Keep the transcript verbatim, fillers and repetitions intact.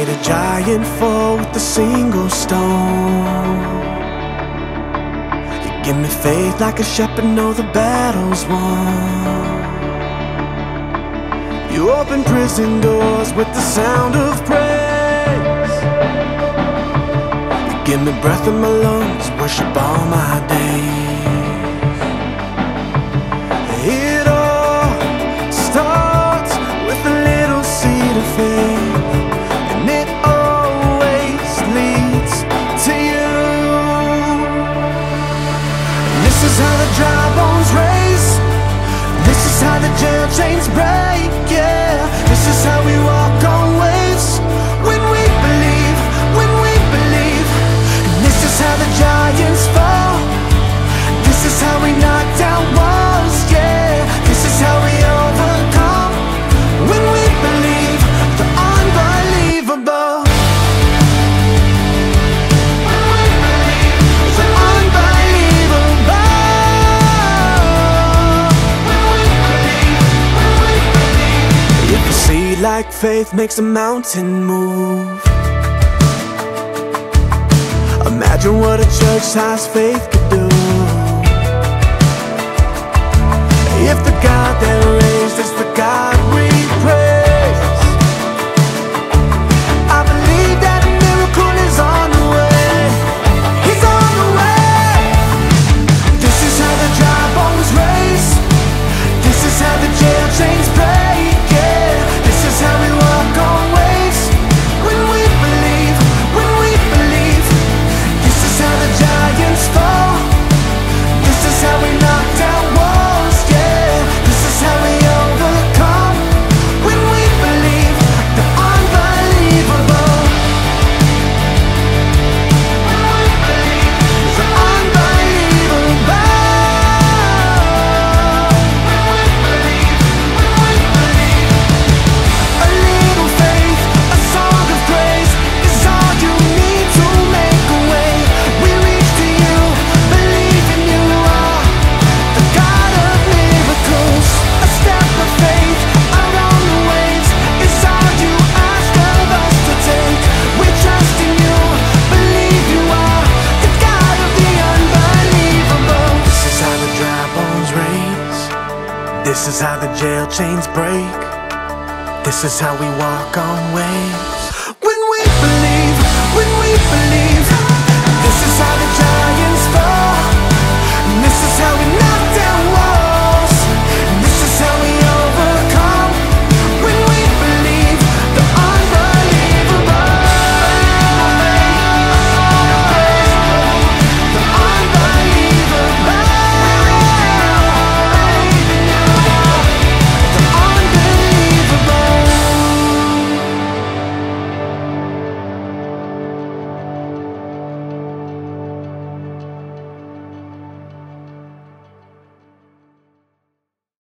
made a giant fall with a single stone. You give me faith like a shepherd, know the battle's won. You open prison doors with the sound of praise. You give me breath in my lungs, worship all my days. It all starts with a little seed of faith, and it always leads to you. And this is how the dry bones raise. This is how the jail chains break, yeah. This is how we walk on waves when we believe, when we believe. And this is how the giants fall. This is how we knock down walls, yeah. This is how we overcome when we believe the unbelievable. When we believe the unbelievable. If a seed like faith makes a mountain move, imagine what a church-sized faith could do. If the God that raised is the God we praise, I believe that a miracle is on the way. He's on the way. This is how the dry bones raise. This is how the jail chains break, yeah. This is how we walk on waves when we believe, when we believe. This is how the giants fall. This is how we knock down walls, yeah. This is how we overcome when we believe the unbelievable. When we believe the unbelievable. A little faith, a song of praise is all you need to make a way. We reach to you, believe in you are the God of miracles. A step of faith out on the waves is all you ask of us to take. We trust in you, believe you are the God of the unbelievable. This is how the dry bones raise. This is how the jail chains break. This is how we walk on waves.